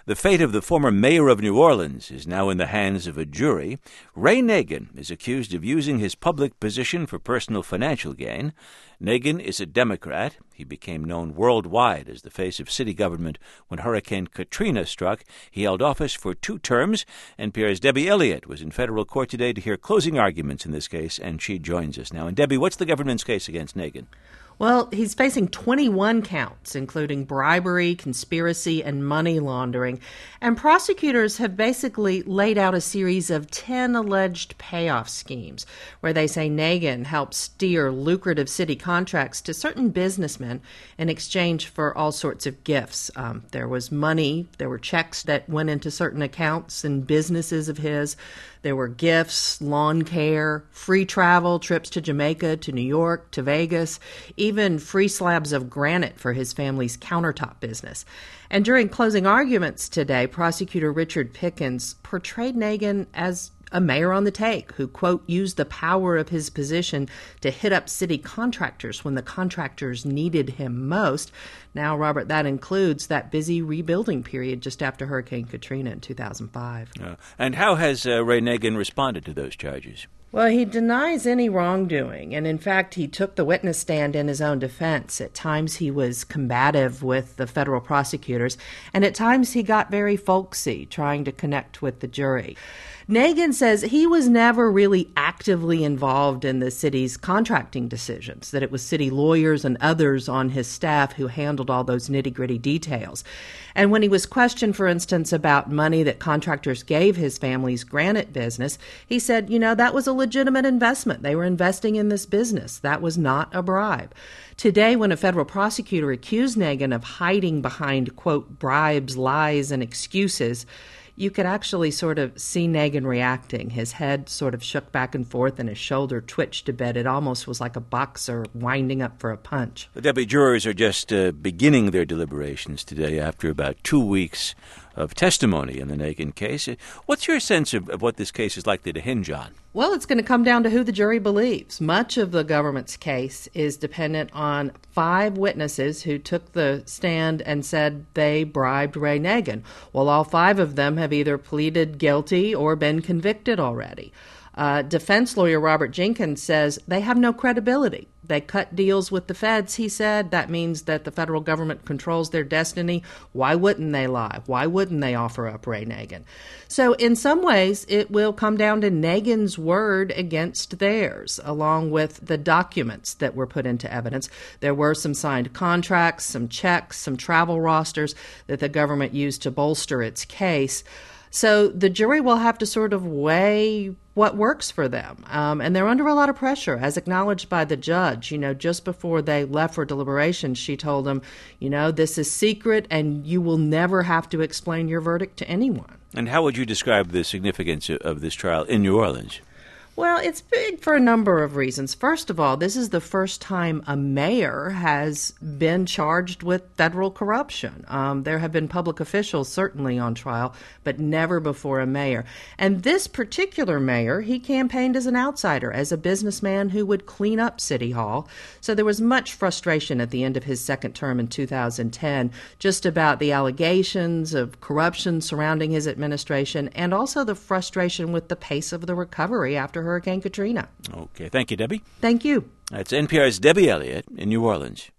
The fate of the former mayor of New Orleans is now in the hands of a jury. Ray Nagin is accused of using his public position for personal financial gain. Nagin is a Democrat. He became known worldwide as the face of city government when Hurricane Katrina struck. He held office for 2 terms. NPR's Debbie Elliott was in federal court today to hear closing arguments in this case, and she joins us now. And Debbie, what's the government's case against Nagin? Well, he's facing 21 counts, including bribery, conspiracy, and money laundering. And prosecutors have basically laid out a series of 10 alleged payoff schemes where they say Nagin helped steer lucrative city contracts to certain businessmen in exchange for all sorts of gifts. There was money, there were checks that went into certain accounts and businesses of his. There were gifts, lawn care, free travel, trips to Jamaica, to New York, to Vegas, even free slabs of granite for his family's countertop business. And during closing arguments today, prosecutor Richard Pickens portrayed Nagin as a mayor on the take who, quote, used the power of his position to hit up city contractors when the contractors needed him most. Now, Robert, that includes that busy rebuilding period just after Hurricane Katrina in 2005. And how has Ray Nagin responded to those charges? Well, he denies any wrongdoing, and in fact, he took the witness stand in his own defense. At times, he was combative with the federal prosecutors, and at times, he got very folksy, trying to connect with the jury. Nagin says he was never really actively involved in the city's contracting decisions, that it was city lawyers and others on his staff who handled all those nitty-gritty details. And when he was questioned, for instance, about money that contractors gave his family's granite business, he said, that was a legitimate investment. They were investing in this business. That was not a bribe. Today, when a federal prosecutor accused Nagin of hiding behind, quote, bribes, lies, and excuses, you could actually sort of see Nagin reacting. His head sort of shook back and forth and his shoulder twitched a bit. It almost was like a boxer winding up for a punch. The deputy jurors are just beginning their deliberations today after about 2 weeks of testimony in the Nagin case. What's your sense of what this case is likely to hinge on? Well, it's going to come down to who the jury believes. Much of the government's case is dependent on 5 witnesses who took the stand and said they bribed Ray Nagin. Well, all 5 of them have either pleaded guilty or been convicted already. Defense lawyer Robert Jenkins says they have no credibility. They cut deals with the feds, he said. That means that the federal government controls their destiny. Why wouldn't they lie? Why wouldn't they offer up Ray Nagin? So in some ways, it will come down to Nagin's word against theirs, along with the documents that were put into evidence. There were some signed contracts, some checks, some travel rosters that the government used to bolster its case. So the jury will have to sort of weigh what works for them. And they're under a lot of pressure, as acknowledged by the judge. Just before they left for deliberation, she told them, this is secret and you will never have to explain your verdict to anyone. And how would you describe the significance of this trial in New Orleans? Well, it's big for a number of reasons. First of all, this is the first time a mayor has been charged with federal corruption. There have been public officials certainly on trial, but never before a mayor. And this particular mayor, he campaigned as an outsider, as a businessman who would clean up City Hall. So there was much frustration at the end of his second term in 2010, just about the allegations of corruption surrounding his administration, and also the frustration with the pace of the recovery after Hurricane Katrina. Okay. Thank you, Debbie. Thank you. That's NPR's Debbie Elliott in New Orleans.